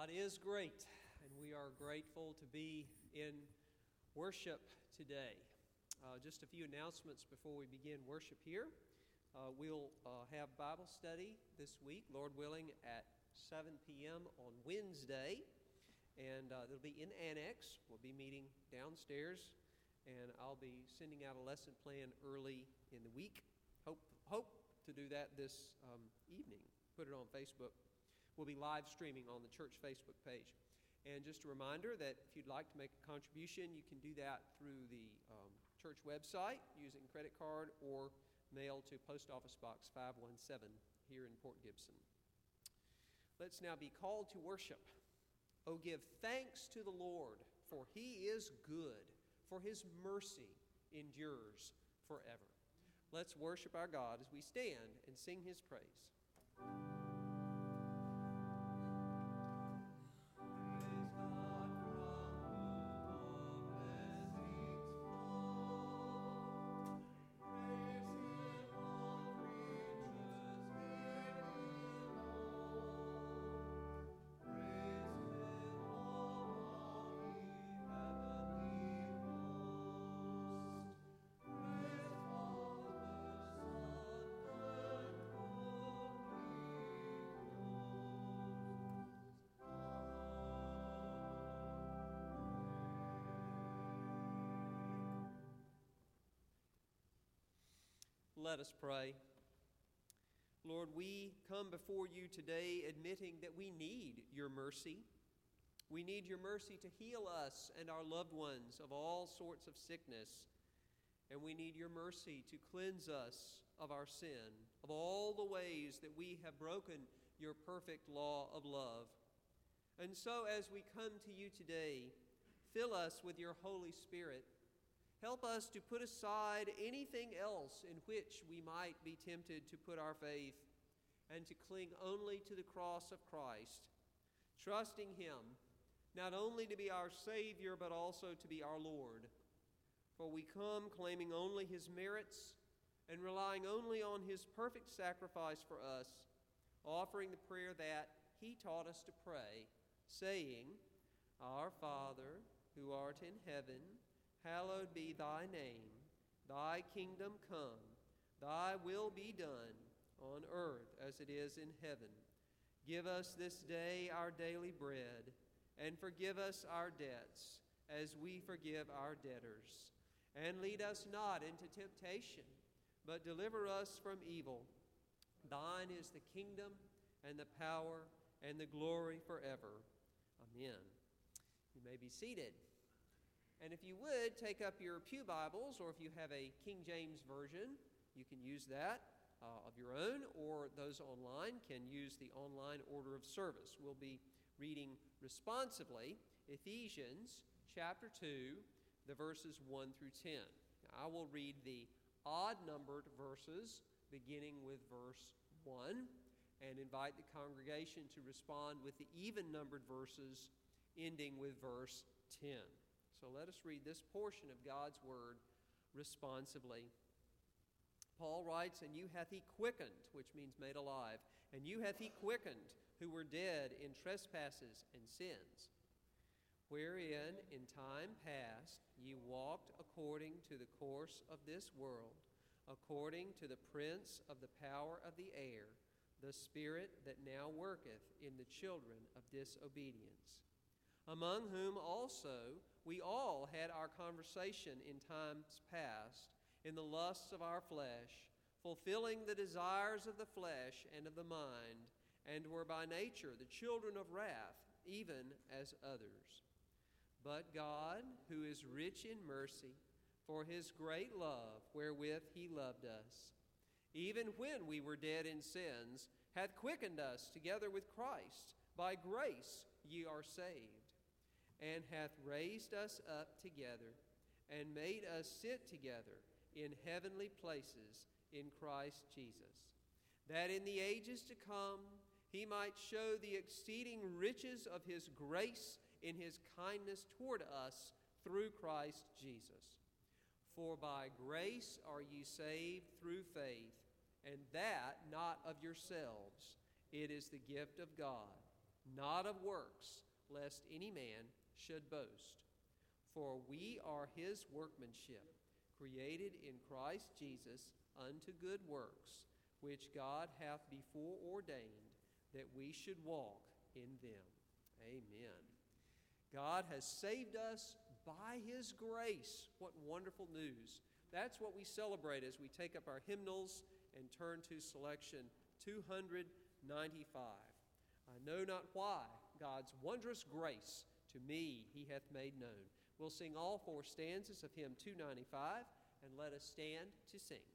God is great, and we are grateful to be in worship today. Just a few announcements before we begin worship here. We'll have Bible study this week, Lord willing, at 7 p.m. on Wednesday, and it'll be in Annex. We'll be meeting downstairs, and I'll be sending out a lesson plan early in the week. Hope to do that this evening. Put it on Facebook. We'll be live streaming on the church Facebook page. And just a reminder that if you'd like to make a contribution, you can do that through the church website using credit card or mail to Post Office Box 517 here in Port Gibson. Let's now be called to worship. Oh, give thanks to the Lord, for He is good, for His mercy endures forever. Let's worship our God as we stand and sing His praise. Let us pray. Lord, we come before you today admitting that we need your mercy. We need your mercy to heal us and our loved ones of all sorts of sickness. And we need your mercy to cleanse us of our sin, of all the ways that we have broken your perfect law of love. And so as we come to you today, fill us with your Holy Spirit. Help us to put aside anything else in which we might be tempted to put our faith and to cling only to the cross of Christ, trusting Him not only to be our Savior but also to be our Lord. For we come claiming only His merits and relying only on His perfect sacrifice for us, offering the prayer that He taught us to pray, saying, Our Father, who art in heaven, hallowed be thy name. Thy kingdom come. Thy will be done on earth as it is in heaven. Give us this day our daily bread, and forgive us our debts as we forgive our debtors. And lead us not into temptation, but deliver us from evil. Thine is the kingdom and the power and the glory forever. Amen. You may be seated. And if you would, take up your pew Bibles, or if you have a King James Version, you can use that of your own, or those online can use the online order of service. We'll be reading responsively Ephesians chapter 2, the verses 1 through 10. Now, I will read the odd-numbered verses, beginning with verse 1, and invite the congregation to respond with the even-numbered verses, ending with verse 10. So let us read this portion of God's Word responsively. Paul writes, And you hath he quickened, which means made alive, and you hath he quickened, who were dead in trespasses and sins, wherein in time past ye walked according to the course of this world, according to the prince of the power of the air, the spirit that now worketh in the children of disobedience, among whom also we all had our conversation in times past, in the lusts of our flesh, fulfilling the desires of the flesh and of the mind, and were by nature the children of wrath, even as others. But God, who is rich in mercy, for His great love wherewith He loved us, even when we were dead in sins, hath quickened us together with Christ. By grace ye are saved, and hath raised us up together, and made us sit together in heavenly places in Christ Jesus, that in the ages to come He might show the exceeding riches of His grace in His kindness toward us through Christ Jesus. For by grace are ye saved through faith, and that not of yourselves. It is the gift of God, not of works, lest any man should boast. For we are his workmanship, created in Christ Jesus unto good works, which God hath before ordained that we should walk in them. Amen. God has saved us by his grace. What wonderful news. That's what we celebrate as we take up our hymnals and turn to selection 295. I know not why God's wondrous grace to me he hath made known. We'll sing all four stanzas of hymn 295, and let us stand to sing.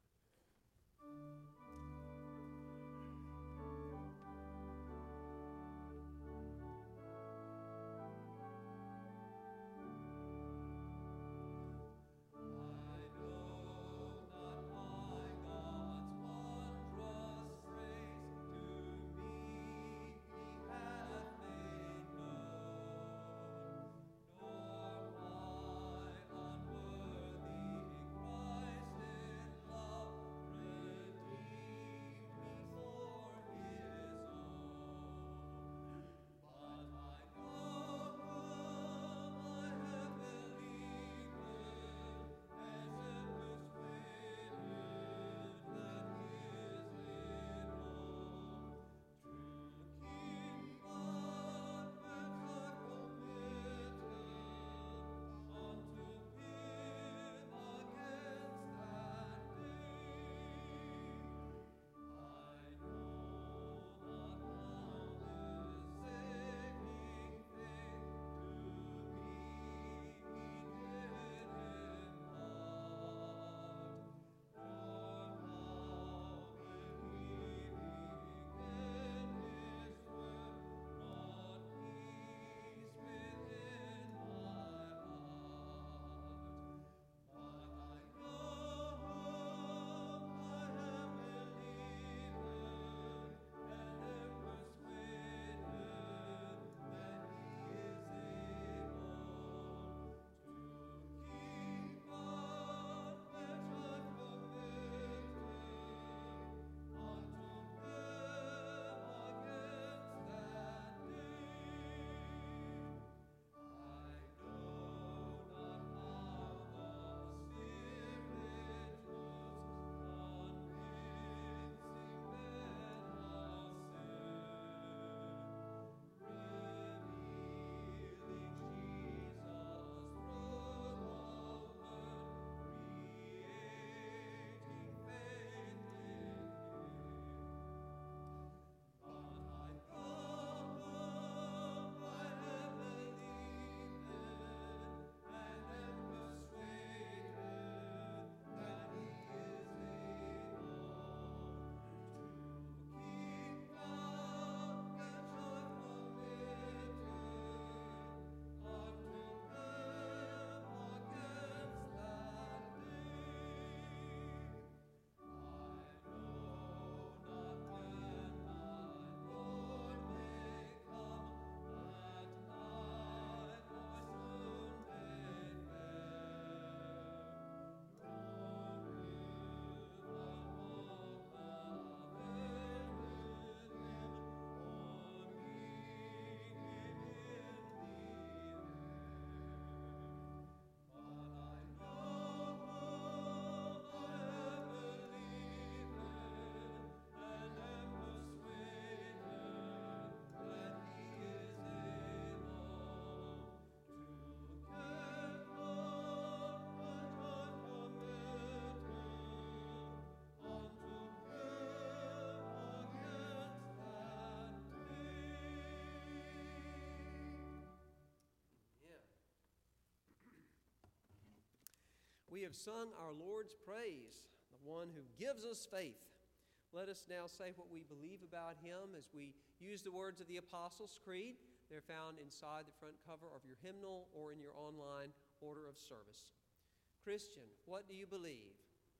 We have sung our Lord's praise, the one who gives us faith. Let us now say what we believe about him as we use the words of the Apostles' Creed. They're found inside the front cover of your hymnal or in your online order of service. Christian, what do you believe?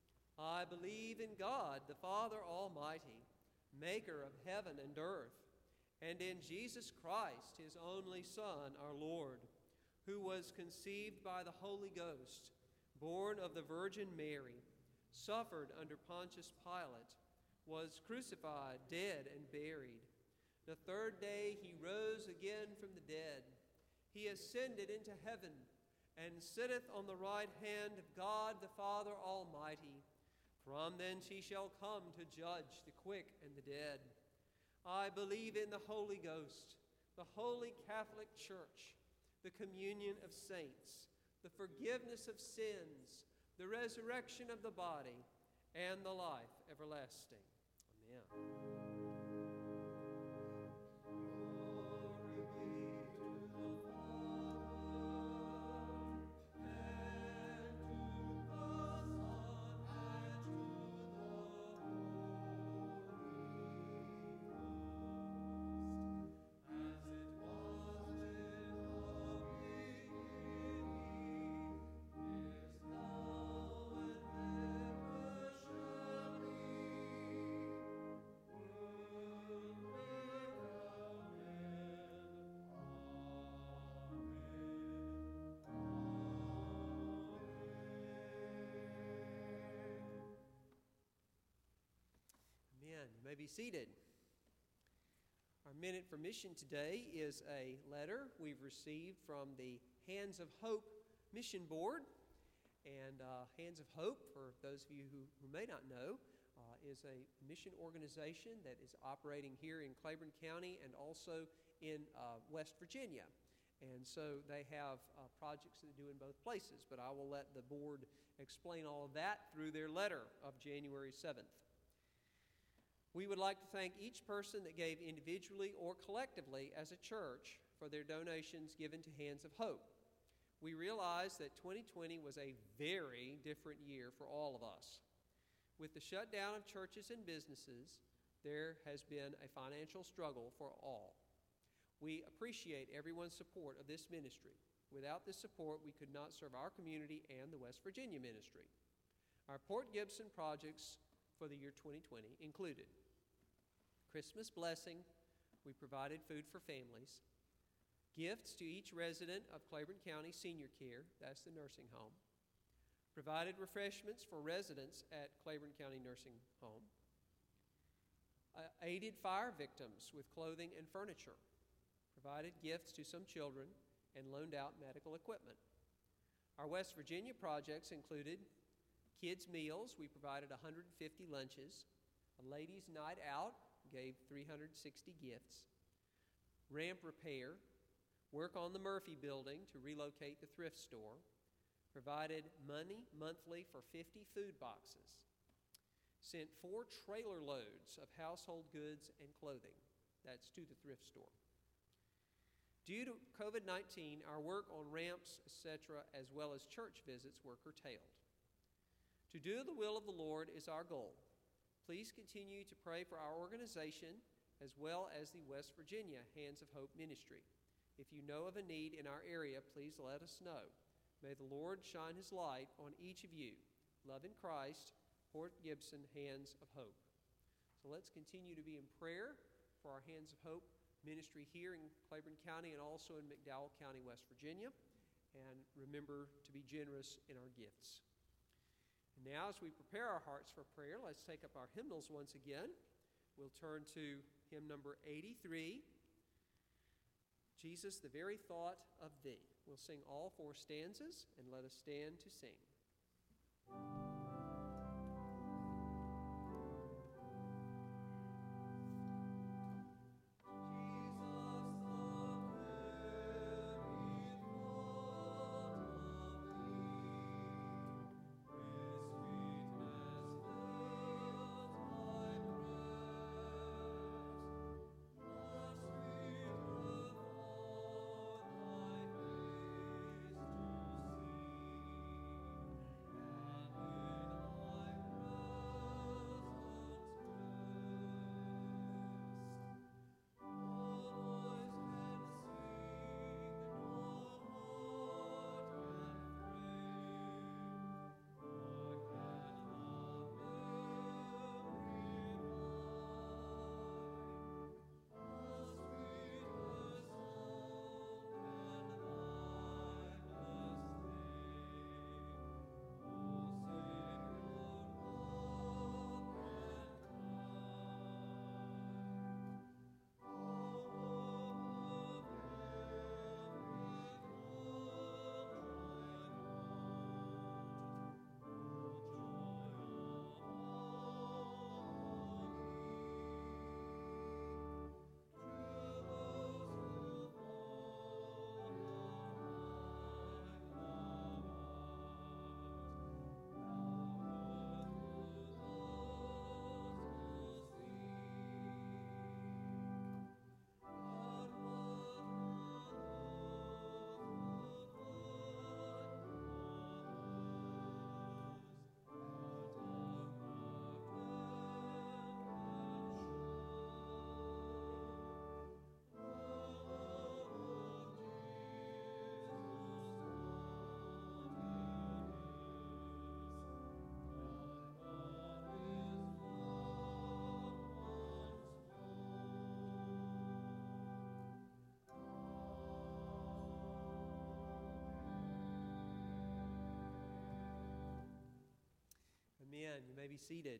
I believe in God, the Father Almighty, maker of heaven and earth, and in Jesus Christ, his only Son, our Lord, who was conceived by the Holy Ghost, born of the Virgin Mary, suffered under Pontius Pilate, was crucified, dead, and buried, The third day he rose again from the dead. He ascended into heaven and sitteth on the right hand of God the Father Almighty. From thence he shall come to judge the quick and the dead. I believe in the Holy Ghost, the Holy Catholic Church, the communion of saints, the forgiveness of sins, the resurrection of the body, and the life everlasting. Amen. You may be seated. Our Minute for Mission today is a letter we've received from the Hands of Hope Mission Board. And Hands of Hope, for those of you who may not know, is a mission organization that is operating here in Claiborne County and also in West Virginia. And so they have projects that they do in both places, but I will let the board explain all of that through their letter of January 7th. We would like to thank each person that gave individually or collectively as a church for their donations given to Hands of Hope. We realize that 2020 was a very different year for all of us. With the shutdown of churches and businesses, there has been a financial struggle for all. We appreciate everyone's support of this ministry. Without this support, we could not serve our community and the West Virginia ministry. Our Port Gibson projects for the year 2020 included Christmas blessing. We provided food for families. Gifts to each resident of Claiborne County Senior Care, that's the nursing home. Provided refreshments for residents at Claiborne County Nursing Home. Aided fire victims with clothing and furniture. Provided gifts to some children and loaned out medical equipment. Our West Virginia projects included kids' meals. We provided 150 lunches. A ladies' night out, gave 360 gifts. Ramp repair. Work on the Murphy building to relocate the thrift store. Provided money monthly for 50 food boxes. Sent 4 trailer loads of household goods and clothing. That's to the thrift store. Due to COVID-19, our work on ramps, etc., as well as church visits were curtailed. To do the will of the Lord is our goal. Please continue to pray for our organization as well as the West Virginia Hands of Hope Ministry. If you know of a need in our area, please let us know. May the Lord shine His light on each of you. Love in Christ, Port Gibson Hands of Hope. So let's continue to be in prayer for our Hands of Hope ministry here in Claiborne County and also in McDowell County, West Virginia. And remember to be generous in our gifts. And now, as we prepare our hearts for prayer, let's take up our hymnals once again. We'll turn to hymn number 83, Jesus, the Very Thought of Thee. We'll sing all 4 stanzas, and let us stand to sing. Amen. You may be seated.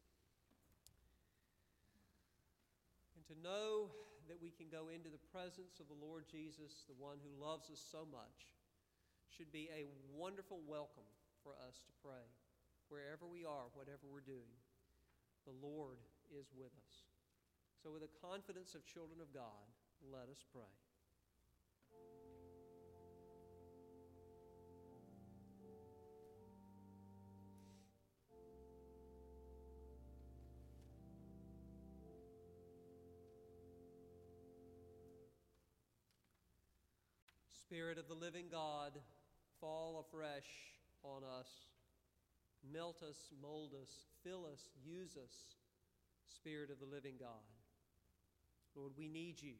And to know that we can go into the presence of the Lord Jesus, the one who loves us so much, should be a wonderful welcome for us to pray. Wherever we are, whatever we're doing, the Lord is with us. So with the confidence of children of God, let us pray. Spirit of the living God, fall afresh on us. Melt us, mold us, fill us, use us, Spirit of the living God. Lord, we need you.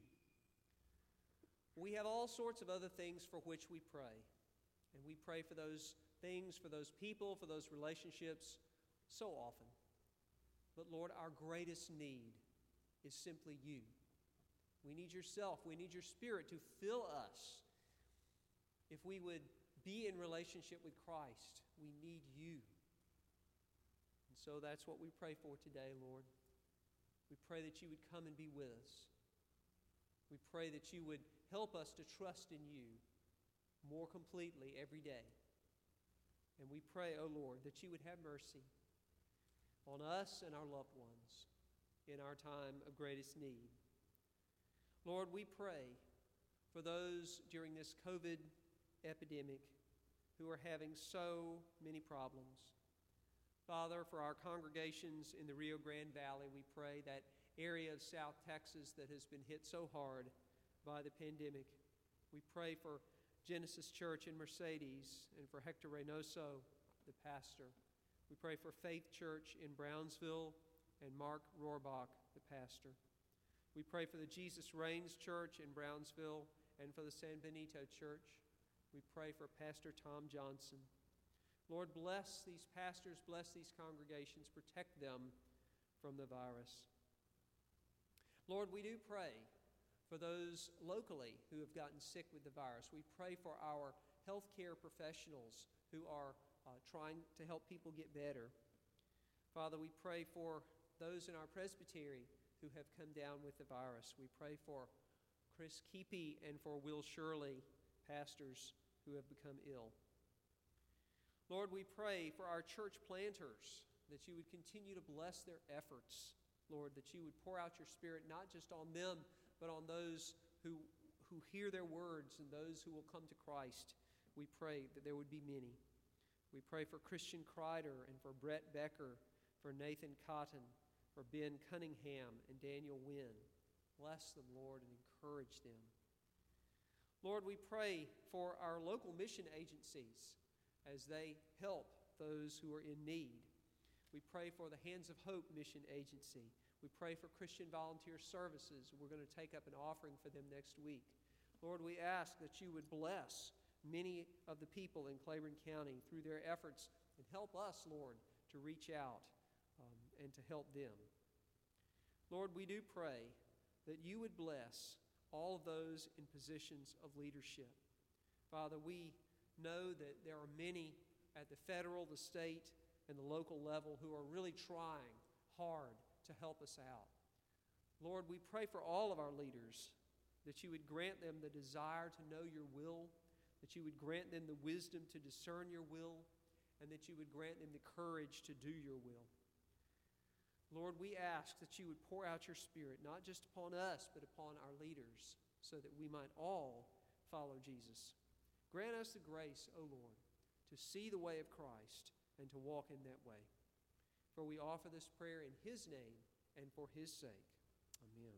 We have all sorts of other things for which we pray. And we pray for those things, for those people, for those relationships so often. But Lord, our greatest need is simply you. We need yourself. We need your Spirit to fill us. If we would be in relationship with Christ, we need you. And so that's what we pray for today, Lord. We pray that you would come and be with us. We pray that you would help us to trust in you more completely every day. And we pray, O Lord, that you would have mercy on us and our loved ones in our time of greatest need. Lord, we pray for those during this COVID epidemic who are having so many problems. Father, for our congregations in the Rio Grande Valley, we pray that area of South Texas that has been hit so hard by the pandemic. We pray for Genesis Church in Mercedes and for Hector Reynoso, the pastor. We pray for Faith Church in Brownsville and Mark Rohrbach, the pastor. We pray for the Jesus Reigns Church in Brownsville and for the San Benito Church. We pray for Pastor Tom Johnson. Lord, bless these pastors, bless these congregations, protect them from the virus. Lord, we do pray for those locally who have gotten sick with the virus. We pray for our healthcare professionals who are trying to help people get better. Father, we pray for those in our presbytery who have come down with the virus. We pray for Chris Keepy and for Will Shirley, pastors who have become ill. Lord, we pray for our church planters, that you would continue to bless their efforts. Lord, that you would pour out your Spirit not just on them, but on those who hear their words and those who will come to Christ. We pray that there would be many. We pray for Christian Kreider and for Brett Becker, for Nathan Cotton, for Ben Cunningham and Daniel Wynn. Bless them, Lord, and encourage them. Lord, we pray for our local mission agencies as they help those who are in need. We pray for the Hands of Hope Mission Agency. We pray for Christian Volunteer Services. We're going to take up an offering for them next week. Lord, we ask that you would bless many of the people in Claiborne County through their efforts and help us, Lord, to reach out and to help them. Lord, we do pray that you would bless all of those in positions of leadership. Father, we know that there are many at the federal, the state, and the local level who are really trying hard to help us out. Lord, we pray for all of our leaders, that you would grant them the desire to know your will, that you would grant them the wisdom to discern your will, and that you would grant them the courage to do your will. Lord, we ask that you would pour out your Spirit, not just upon us, but upon our leaders, so that we might all follow Jesus. Grant us the grace, O Lord, to see the way of Christ and to walk in that way. For we offer this prayer in his name and for his sake. Amen.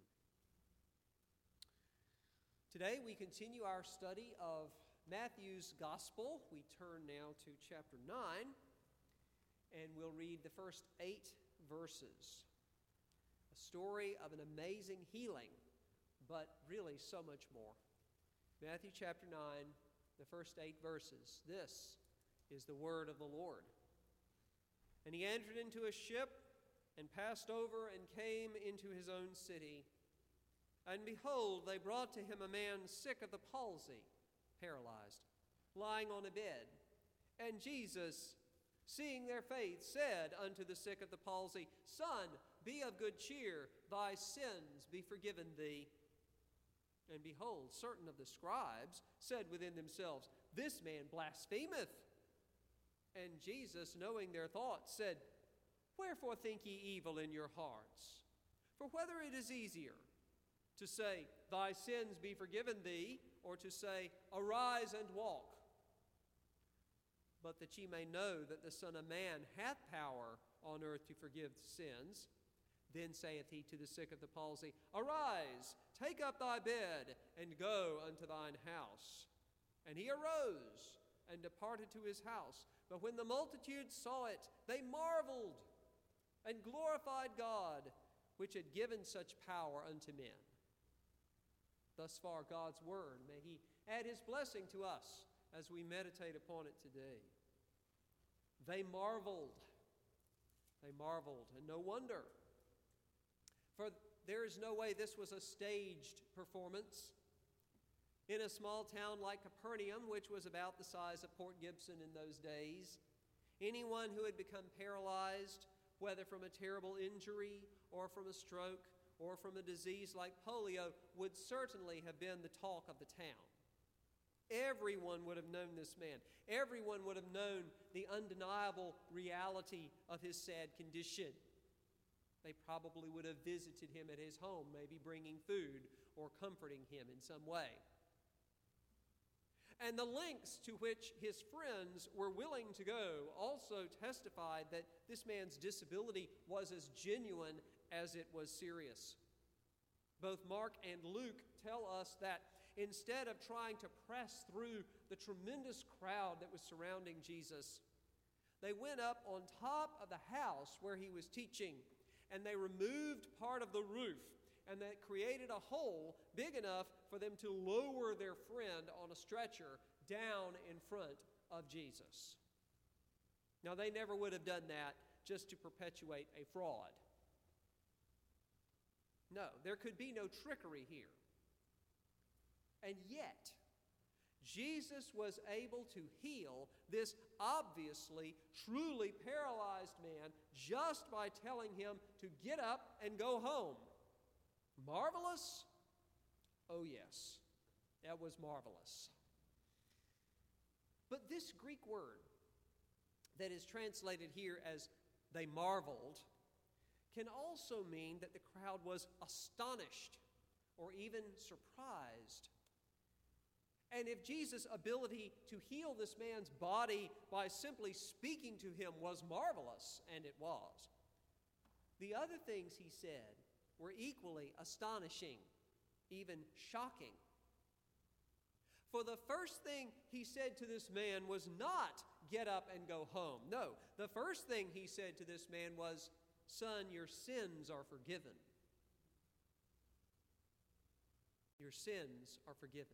Today we continue our study of Matthew's Gospel. We turn now to chapter 9, and we'll read the first 8 verses. A story of an amazing healing, but really so much more. Matthew chapter 9, the first 8 verses. This is the word of the Lord. And he entered into a ship and passed over and came into his own city. And behold, they brought to him a man sick of the palsy, paralyzed, lying on a bed. And Jesus, seeing their faith, said unto the sick of the palsy, Son, be of good cheer, thy sins be forgiven thee. And behold, certain of the scribes said within themselves, This man blasphemeth. And Jesus, knowing their thoughts, said, Wherefore think ye evil in your hearts? For whether it is easier to say, Thy sins be forgiven thee, or to say, Arise and walk. But that ye may know that the Son of Man hath power on earth to forgive sins, then saith he to the sick of the palsy, Arise, take up thy bed, and go unto thine house. And he arose and departed to his house. But when the multitude saw it, they marveled and glorified God, which had given such power unto men. Thus far God's word. May he add his blessing to us as we meditate upon it today. They marveled. They marveled, and no wonder. For there is no way this was a staged performance. In a small town like Capernaum, which was about the size of Port Gibson in those days, anyone who had become paralyzed, whether from a terrible injury or from a stroke or from a disease like polio, would certainly have been the talk of the town. Everyone would have known this man. Everyone would have known the undeniable reality of his sad condition. They probably would have visited him at his home, maybe bringing food or comforting him in some way. And the lengths to which his friends were willing to go also testified that this man's disability was as genuine as it was serious. Both Mark and Luke tell us that instead of trying to press through the tremendous crowd that was surrounding Jesus, they went up on top of the house where he was teaching, and they removed part of the roof, and that created a hole big enough for them to lower their friend on a stretcher down in front of Jesus. Now, they never would have done that just to perpetuate a fraud. No, there could be no trickery here. And yet, Jesus was able to heal this obviously, truly paralyzed man just by telling him to get up and go home. Marvelous? Oh, yes, that was marvelous. But this Greek word that is translated here as they marveled can also mean that the crowd was astonished or even surprised. And if Jesus' ability to heal this man's body by simply speaking to him was marvelous, and it was, the other things he said were equally astonishing, even shocking. For the first thing he said to this man was not, get up and go home. No, the first thing he said to this man was, Son, your sins are forgiven. Your sins are forgiven.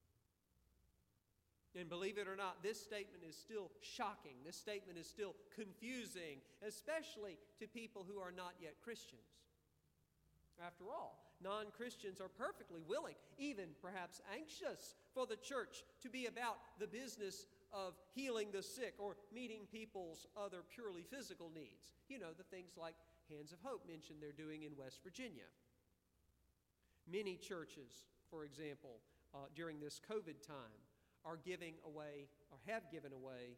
And believe it or not, this statement is still shocking. This statement is still confusing, especially to people who are not yet Christians. After all, non-Christians are perfectly willing, even perhaps anxious, for the church to be about the business of healing the sick or meeting people's other purely physical needs. You know, the things like Hands of Hope mentioned they're doing in West Virginia. Many churches, for example, during this COVID time, are giving away or have given away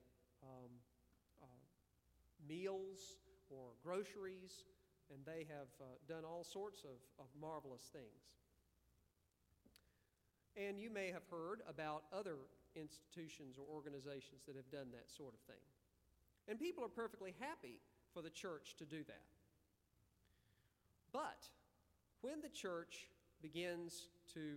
meals or groceries, and they have done all sorts of marvelous things. And you may have heard about other institutions or organizations that have done that sort of thing. And people are perfectly happy for the church to do that. But when the church begins to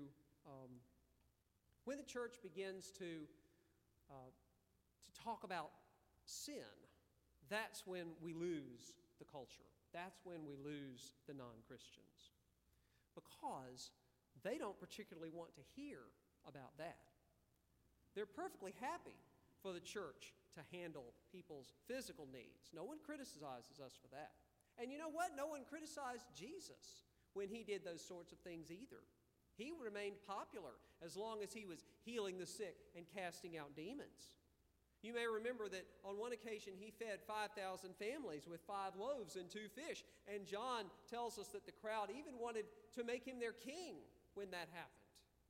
talk about sin, that's when we lose the culture. That's when we lose the non-Christians. Because they don't particularly want to hear about that. They're perfectly happy for the church to handle people's physical needs. No one criticizes us for that. And you know what? No one criticized Jesus when he did those sorts of things either. He remained popular as long as he was healing the sick and casting out demons. You may remember that on one occasion he fed 5,000 families with 5 loaves and 2 fish. And John tells us that the crowd even wanted to make him their king when that happened.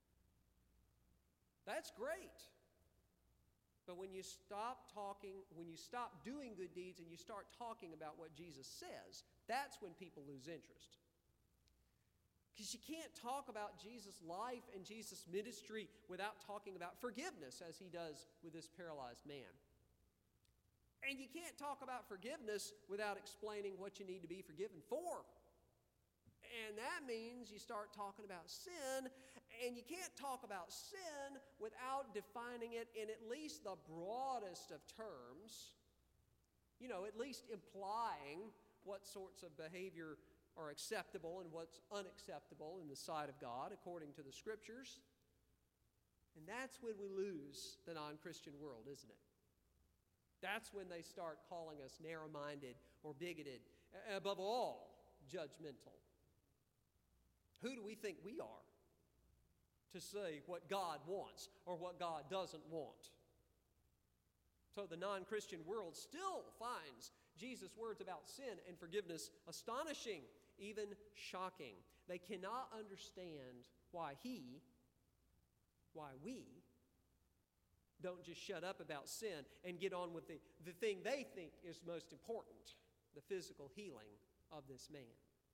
That's great. But when you stop doing good deeds and you start talking about what Jesus says, that's when people lose interest. Because you can't talk about Jesus' life and Jesus' ministry without talking about forgiveness, as he does with this paralyzed man. And you can't talk about forgiveness without explaining what you need to be forgiven for. And that means you start talking about sin, and you can't talk about sin without defining it in at least the broadest of terms, at least implying what sorts of behavior are acceptable and what's unacceptable in the sight of God according to the Scriptures. And that's when we lose the non-Christian world, isn't it? That's when they start calling us narrow-minded or bigoted, above all, judgmental. Who do we think we are to say what God wants or what God doesn't want? So the non-Christian world still finds Jesus' words about sin and forgiveness astonishing, even shocking. They cannot understand why we don't just shut up about sin and get on with the thing they think is most important, the physical healing of this man.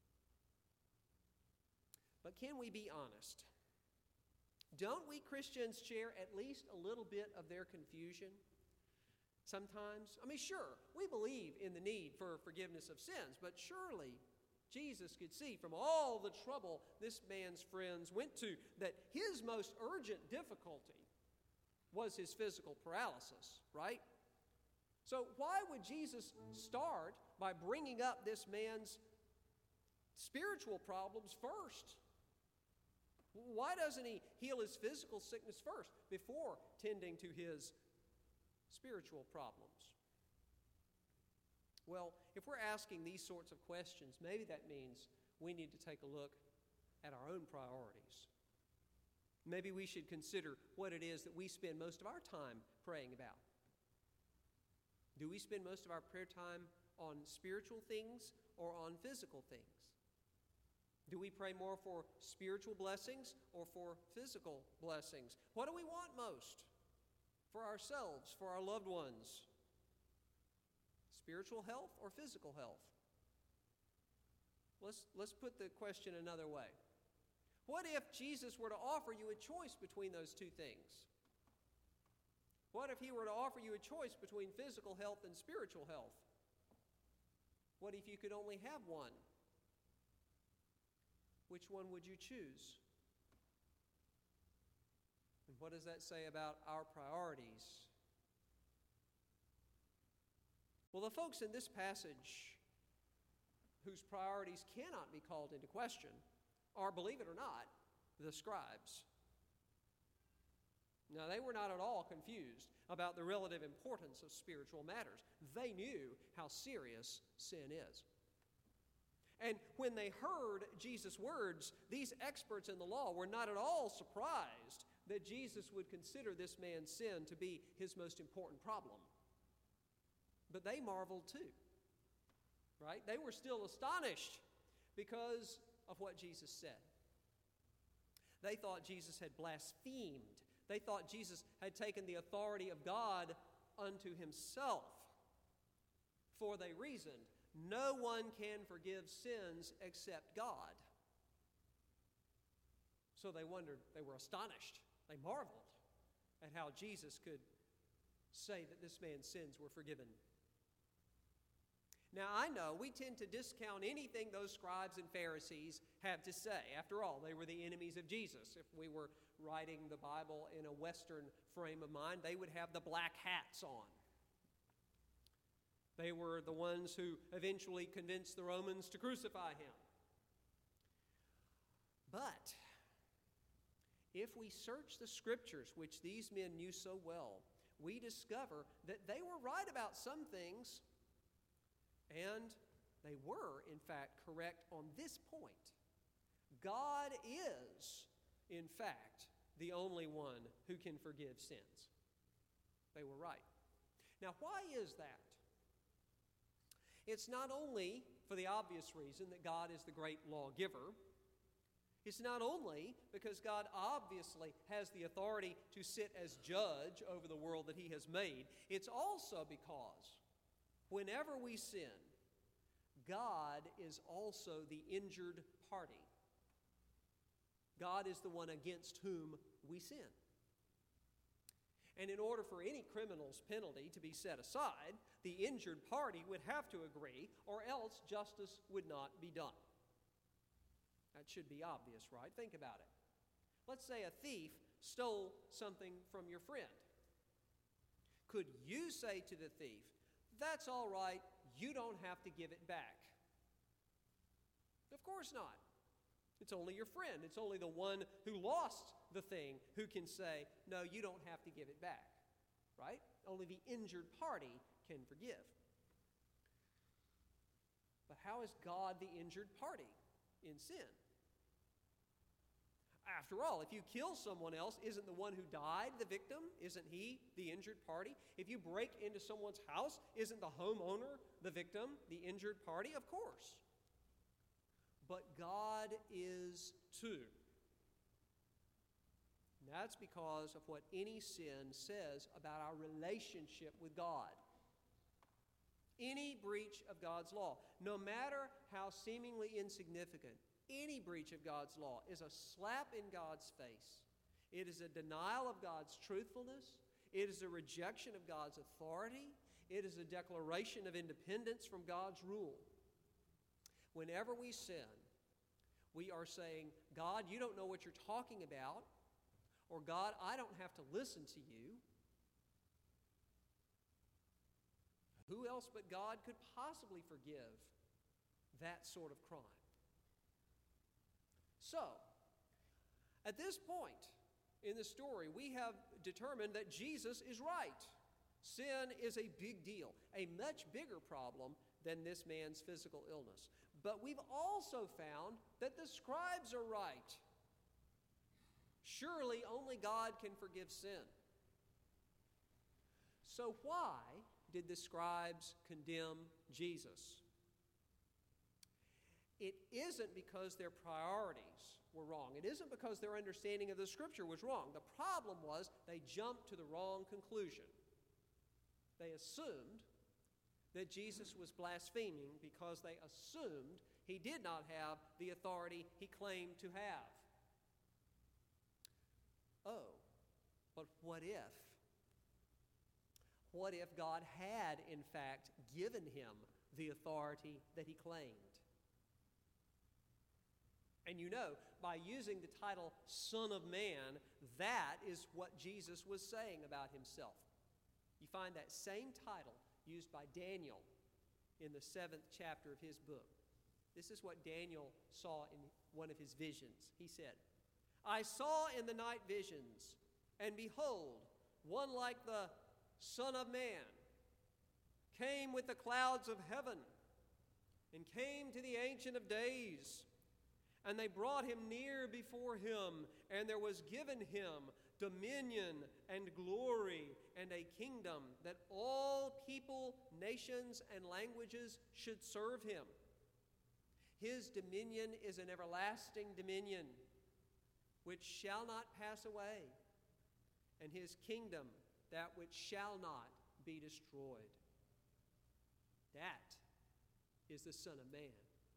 But can we be honest? Don't we Christians share at least a little bit of their confusion? Sometimes, sure, we believe in the need for forgiveness of sins, but surely Jesus could see from all the trouble this man's friends went to that his most urgent difficulty was his physical paralysis, right? So why would Jesus start by bringing up this man's spiritual problems first? Why doesn't he heal his physical sickness first before tending to his spiritual problems? Well, if we're asking these sorts of questions, maybe that means we need to take a look at our own priorities. Maybe we should consider what it is that we spend most of our time praying about. Do we spend most of our prayer time on spiritual things or on physical things? Do we pray more for spiritual blessings or for physical blessings? What do we want most for ourselves, for our loved ones? Spiritual health or physical health? Let's put the question another way. What if Jesus were to offer you a choice between those two things? What if he were to offer you a choice between physical health and spiritual health? What if you could only have one? Which one would you choose? And what does that say about our priorities? Well, the folks in this passage whose priorities cannot be called into question are, believe it or not, the scribes. Now, they were not at all confused about the relative importance of spiritual matters. They knew how serious sin is. And when they heard Jesus' words, these experts in the law were not at all surprised that Jesus would consider this man's sin to be his most important problem. But they marveled too, right? They were still astonished because of what Jesus said. They thought Jesus had blasphemed. They thought Jesus had taken the authority of God unto himself. For they reasoned, no one can forgive sins except God. So they wondered, they were astonished. They marveled at how Jesus could say that this man's sins were forgiven. Now, I know we tend to discount anything those scribes and Pharisees have to say. After all, they were the enemies of Jesus. If we were writing the Bible in a Western frame of mind, they would have the black hats on. They were the ones who eventually convinced the Romans to crucify him. But if we search the Scriptures, which these men knew so well, we discover that they were right about some things. And they were, in fact, correct on this point. God is, in fact, the only one who can forgive sins. They were right. Now, why is that? It's not only for the obvious reason that God is the great lawgiver. It's not only because God obviously has the authority to sit as judge over the world that He has made. It's also because whenever we sin, God is also the injured party. God is the one against whom we sin. And in order for any criminal's penalty to be set aside, the injured party would have to agree, or else justice would not be done. That should be obvious, right? Think about it. Let's say a thief stole something from your friend. Could you say to the thief, "That's all right, you don't have to give it back"? Of course not. It's only your friend. It's only the one who lost the thing who can say, "No, you don't have to give it back." Right? Only the injured party can forgive. But how is God the injured party in sin? After all, if you kill someone else, isn't the one who died the victim? Isn't he the injured party? If you break into someone's house, isn't the homeowner the victim, the injured party? Of course. But God is too. And that's because of what any sin says about our relationship with God. Any breach of God's law, no matter how seemingly insignificant, any breach of God's law is a slap in God's face. It is a denial of God's truthfulness. It is a rejection of God's authority. It is a declaration of independence from God's rule. Whenever we sin, we are saying, "God, you don't know what you're talking about," or "God, I don't have to listen to you." Who else but God could possibly forgive that sort of crime? So, at this point in the story, we have determined that Jesus is right. Sin is a big deal, a much bigger problem than this man's physical illness. But we've also found that the scribes are right. Surely only God can forgive sin. So why did the scribes condemn Jesus? It isn't because their priorities were wrong. It isn't because their understanding of the Scripture was wrong. The problem was they jumped to the wrong conclusion. They assumed that Jesus was blaspheming because they assumed he did not have the authority he claimed to have. Oh, but what if? What if God had, in fact, given him the authority that he claimed? And you know, by using the title Son of Man, that is what Jesus was saying about himself. You find that same title used by Daniel in the 7th chapter of his book. This is what Daniel saw in one of his visions. He said, "I saw in the night visions, and behold, one like the Son of Man came with the clouds of heaven and came to the Ancient of Days. And they brought him near before him, and there was given him dominion and glory and a kingdom that all people, nations, and languages should serve him. His dominion is an everlasting dominion which shall not pass away, and his kingdom that which shall not be destroyed." That is the Son of Man.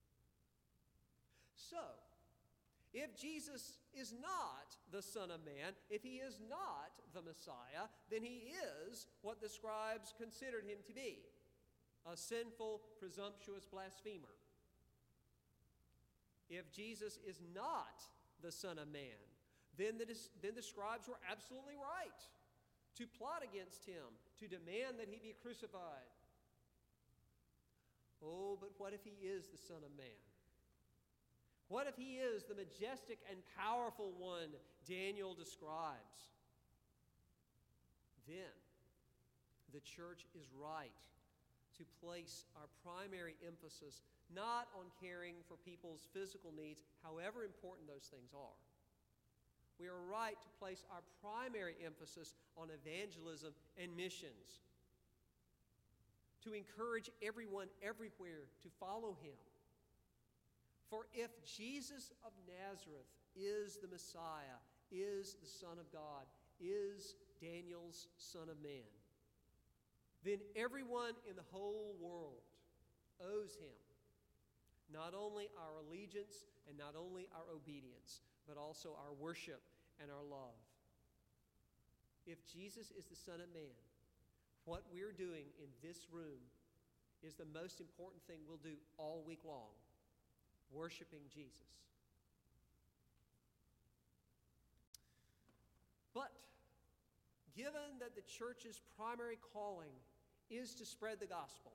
So, if Jesus is not the Son of Man, if he is not the Messiah, then he is what the scribes considered him to be, a sinful, presumptuous blasphemer. If Jesus is not the Son of Man, then the scribes were absolutely right to plot against him, to demand that he be crucified. Oh, but what if he is the Son of Man? What if he is the majestic and powerful one Daniel describes? Then the church is right to place our primary emphasis not on caring for people's physical needs, however important those things are. We are right to place our primary emphasis on evangelism and missions. to encourage everyone everywhere to follow him. For if Jesus of Nazareth is the Messiah, is the Son of God, is Daniel's Son of Man, then everyone in the whole world owes him not only our allegiance and not only our obedience, but also our worship and our love. If Jesus is the Son of Man, what we're doing in this room is the most important thing we'll do all week long, worshiping Jesus. But given that the church's primary calling is to spread the gospel,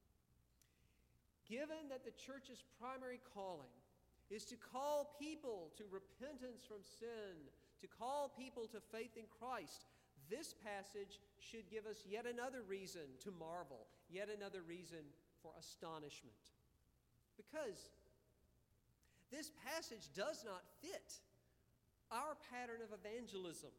given that the church's primary calling is to call people to repentance from sin, to call people to faith in Christ, this passage should give us yet another reason to marvel, yet another reason for astonishment. Because this passage does not fit our pattern of evangelism.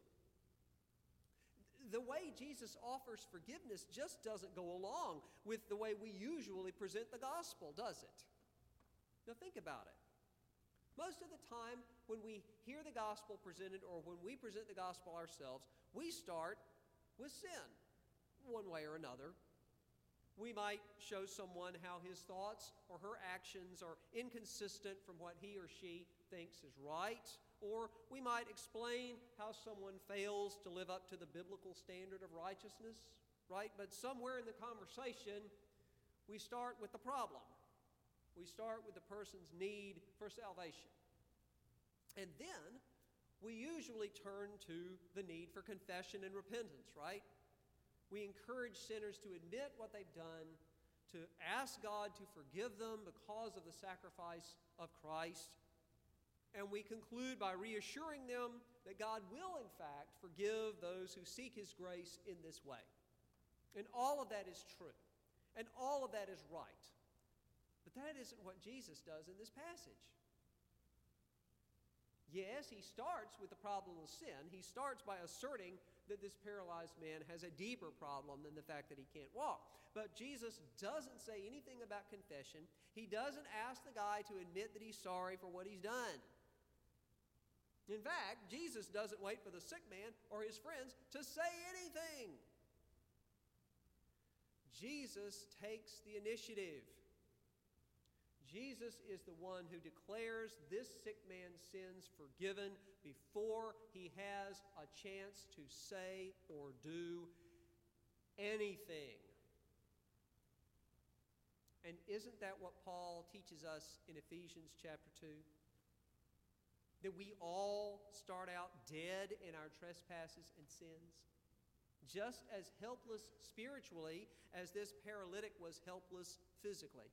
The way Jesus offers forgiveness just doesn't go along with the way we usually present the gospel, does it? Now think about it. Most of the time when we hear the gospel presented or when we present the gospel ourselves, we start with sin, one way or another. We might show someone how his thoughts or her actions are inconsistent from what he or she thinks is right. Or we might explain how someone fails to live up to the biblical standard of righteousness, right? But somewhere in the conversation, we start with the problem. We start with the person's need for salvation. And then we usually turn to the need for confession and repentance, right? We encourage sinners to admit what they've done, to ask God to forgive them because of the sacrifice of Christ. And we conclude by reassuring them that God will, in fact, forgive those who seek His grace in this way. And all of that is true. And all of that is right. But that isn't what Jesus does in this passage. Yes, he starts with the problem of sin. He starts by asserting that this paralyzed man has a deeper problem than the fact that he can't walk. But Jesus doesn't say anything about confession. He doesn't ask the guy to admit that he's sorry for what he's done. In fact, Jesus doesn't wait for the sick man or his friends to say anything. Jesus takes the initiative. Jesus is the one who declares this sick man's sins forgiven before he has a chance to say or do anything. And isn't that what Paul teaches us in Ephesians chapter 2? That we all start out dead in our trespasses and sins, just as helpless spiritually as this paralytic was helpless physically.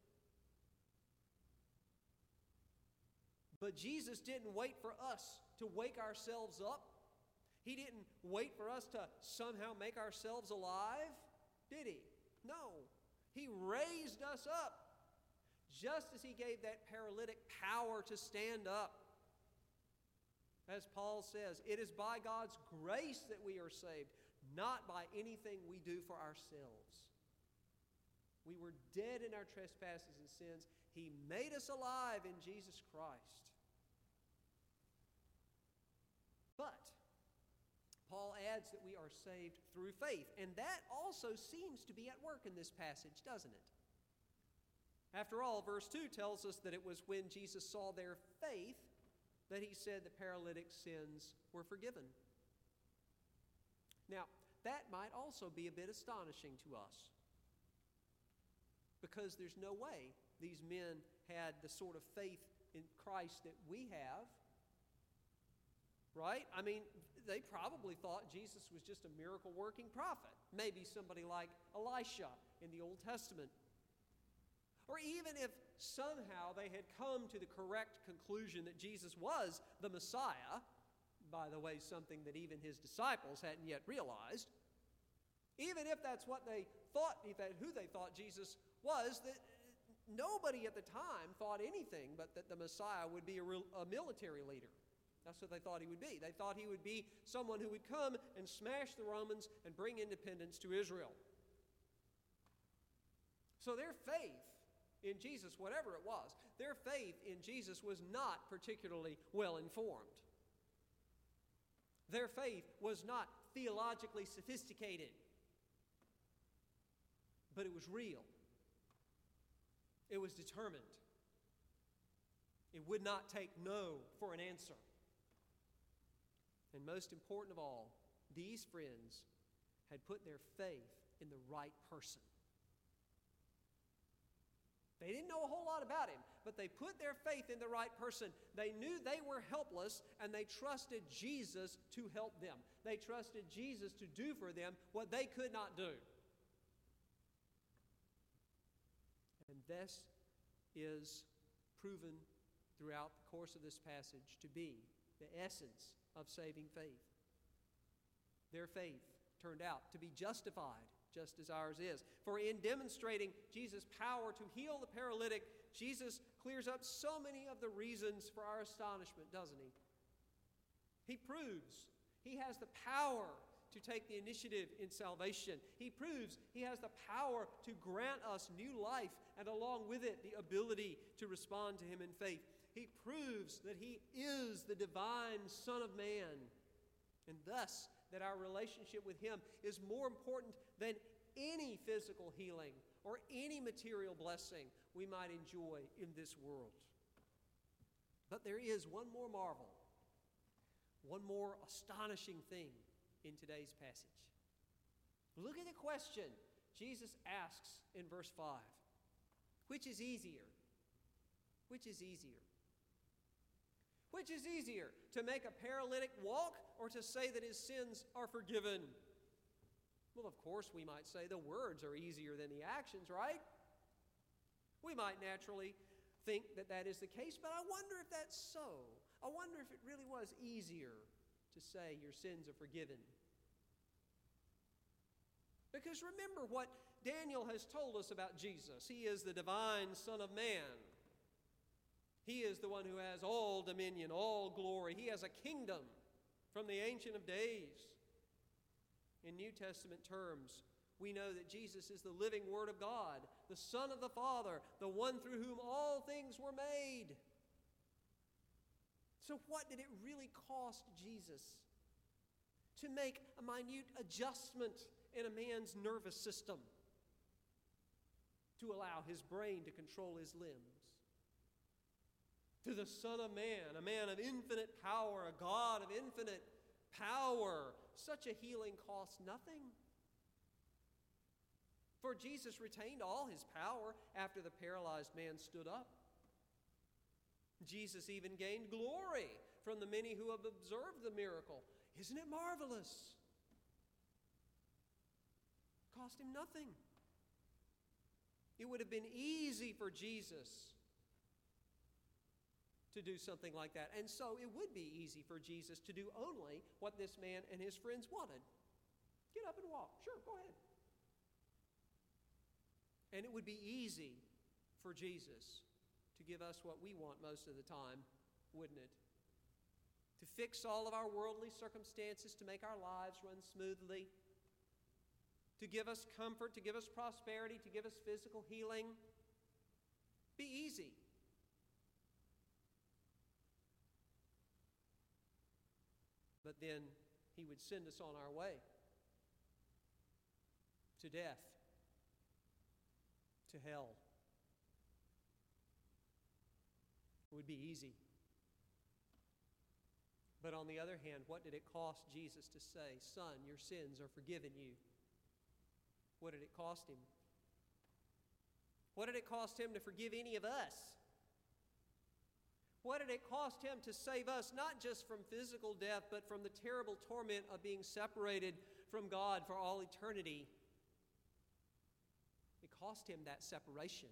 But Jesus didn't wait for us to wake ourselves up. He didn't wait for us to somehow make ourselves alive, did he? No. He raised us up, just as he gave that paralytic power to stand up. As Paul says, it is by God's grace that we are saved, not by anything we do for ourselves. We were dead in our trespasses and sins. He made us alive in Jesus Christ. But Paul adds that we are saved through faith, and that also seems to be at work in this passage, doesn't it? After all, verse 2 tells us that it was when Jesus saw their faith that he said the paralytic's sins were forgiven. Now, that might also be a bit astonishing to us, because there's no way these men had the sort of faith in Christ that we have, right? I mean, they probably thought Jesus was just a miracle-working prophet, maybe somebody like Elisha in the Old Testament. Or even if somehow they had come to the correct conclusion that Jesus was the Messiah, by the way, something that even his disciples hadn't yet realized, even if that's what they thought, who they thought Jesus was, that nobody at the time thought anything but that the Messiah would be a military leader. That's what they thought he would be. They thought he would be someone who would come and smash the Romans and bring independence to Israel. So their faith in Jesus, whatever it was, their faith in Jesus was not particularly well informed. Their faith was not theologically sophisticated, but it was real. It was determined. It would not take no for an answer. And most important of all, these friends had put their faith in the right person. They didn't know a whole lot about him, but they put their faith in the right person. They knew they were helpless, and they trusted Jesus to help them. They trusted Jesus to do for them what they could not do. And this is proven throughout the course of this passage to be the essence of saving faith. Their faith turned out to be justified, just as ours is. For in demonstrating Jesus' power to heal the paralytic, Jesus clears up so many of the reasons for our astonishment, doesn't he? He proves he has the power to take the initiative in salvation. He proves he has the power to grant us new life and along with it the ability to respond to him in faith. He proves that he is the divine Son of Man, and thus that our relationship with him is more important than any physical healing or any material blessing we might enjoy in this world. But there is one more marvel, one more astonishing thing in today's passage. Look at the question Jesus asks in verse 5. Which is easier? Which is easier? Which is easier, to make a paralytic walk or to say that his sins are forgiven? Well, of course, we might say the words are easier than the actions, right? We might naturally think that that is the case, but I wonder if that's so. I wonder if it really was easier to say your sins are forgiven. Because remember what Daniel has told us about Jesus. He is the divine Son of Man. He is the one who has all dominion, all glory. He has a kingdom from the Ancient of Days. In New Testament terms, we know that Jesus is the living Word of God, the Son of the Father, the one through whom all things were made. So what did it really cost Jesus to make a minute adjustment in a man's nervous system to allow his brain to control his limbs? To the Son of Man, a man of infinite power, a God of infinite power, such a healing cost nothing. For Jesus retained all his power after the paralyzed man stood up. Jesus even gained glory from the many who have observed the miracle. Isn't it marvelous? Cost him nothing. It would have been easy for Jesus to do something like that. And so it would be easy for Jesus to do only what this man and his friends wanted. Get up and walk. Sure, go ahead. And it would be easy for Jesus to give us what we want most of the time, wouldn't it? To fix all of our worldly circumstances, to make our lives run smoothly, to give us comfort, to give us prosperity, to give us physical healing. Be easy. But then he would send us on our way to death, to hell. It would be easy. But on the other hand, what did it cost Jesus to say, "Son, your sins are forgiven you"? What did it cost him? What did it cost him to forgive any of us? What did it cost him to save us, not just from physical death, but from the terrible torment of being separated from God for all eternity? It cost him that separation.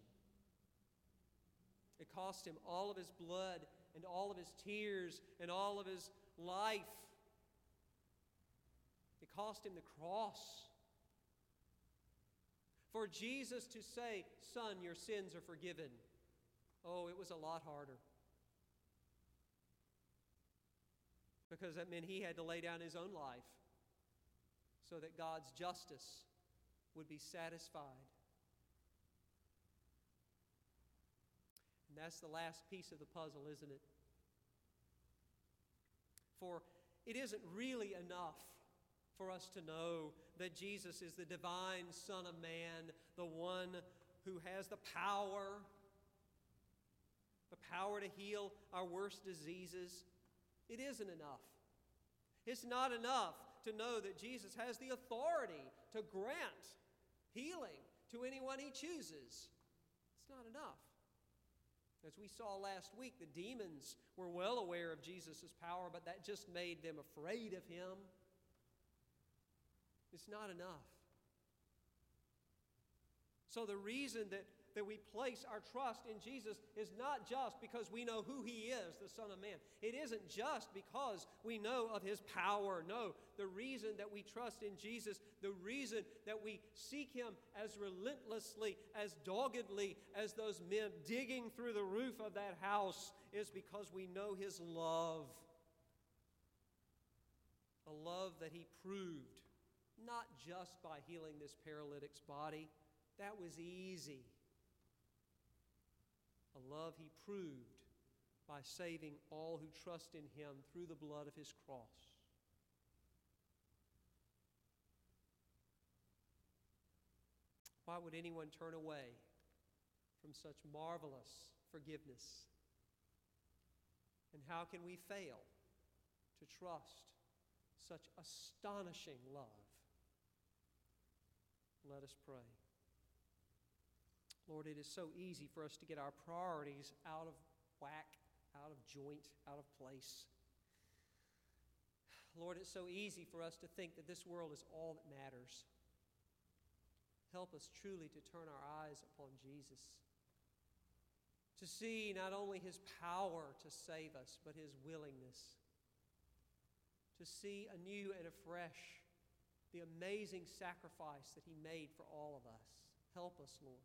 It cost him all of his blood and all of his tears and all of his life. It cost him the cross. For Jesus to say, "Son, your sins are forgiven," oh, it was a lot harder. Because that meant he had to lay down his own life so that God's justice would be satisfied. And that's the last piece of the puzzle, isn't it? For it isn't really enough for us to know that Jesus is the divine Son of Man, the one who has the power to heal our worst diseases. It isn't enough. It's not enough to know that Jesus has the authority to grant healing to anyone he chooses. It's not enough. As we saw last week, the demons were well aware of Jesus' power, but that just made them afraid of him. It's not enough. So the reason that we place our trust in Jesus is not just because we know who he is, the Son of Man. It isn't just because we know of his power. No, the reason that we trust in Jesus, the reason that we seek him as relentlessly, as doggedly as those men digging through the roof of that house is because we know his love. A love that he proved, not just by healing this paralytic's body. That was easy. A love he proved by saving all who trust in him through the blood of his cross. Why would anyone turn away from such marvelous forgiveness? And how can we fail to trust such astonishing love? Let us pray. Lord, it is so easy for us to get our priorities out of whack, out of joint, out of place. Lord, it's so easy for us to think that this world is all that matters. Help us truly to turn our eyes upon Jesus, to see not only his power to save us, but his willingness, to see anew and afresh the amazing sacrifice that he made for all of us. Help us, Lord.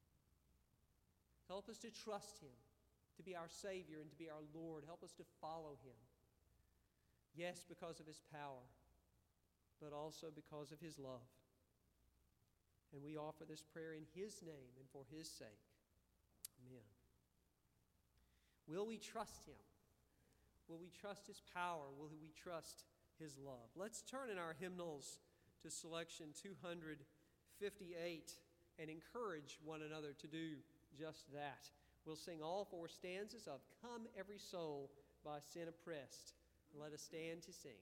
Help us to trust him, to be our Savior and to be our Lord. Help us to follow him. Yes, because of his power, but also because of his love. And we offer this prayer in his name and for his sake. Amen. Will we trust him? Will we trust his power? Will we trust his love? Let's turn in our hymnals to selection 258 and encourage one another to do just that. We'll sing all four stanzas of Come Every Soul by Sin Oppressed. Let us stand to sing.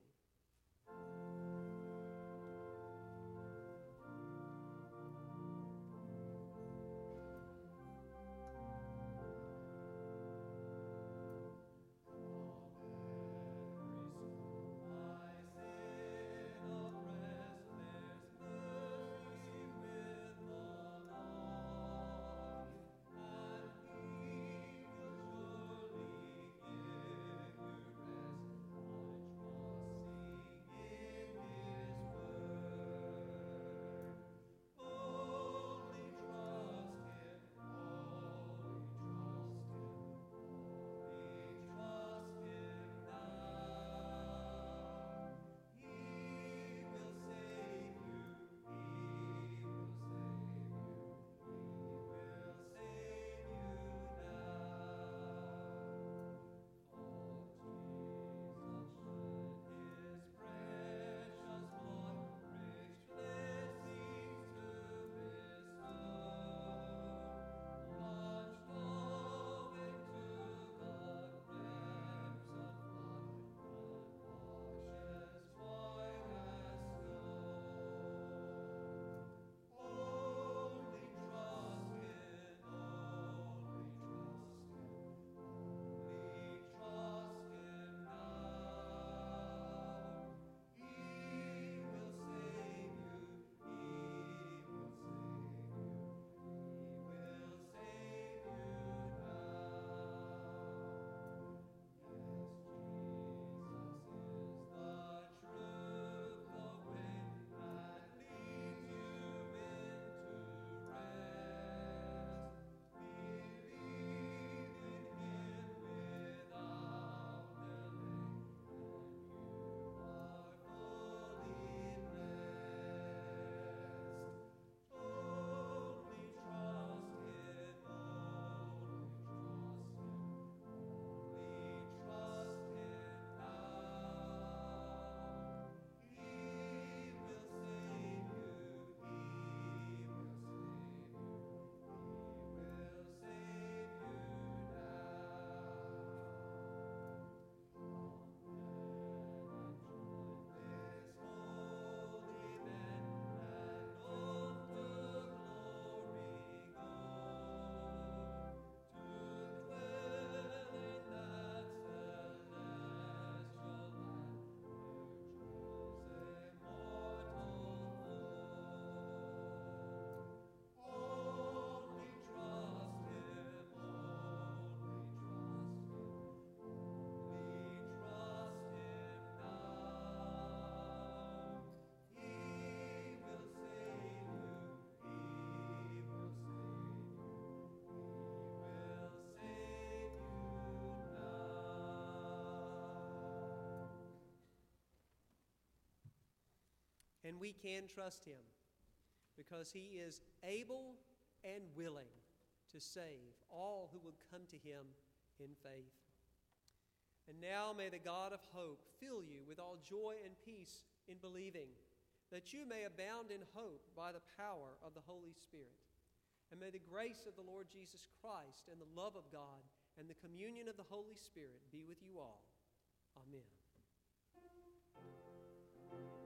Give and we can trust him because he is able and willing to save all who will come to him in faith. And now may the God of hope fill you with all joy and peace in believing, that you may abound in hope by the power of the Holy Spirit. And may the grace of the Lord Jesus Christ and the love of God and the communion of the Holy Spirit be with you all. Amen.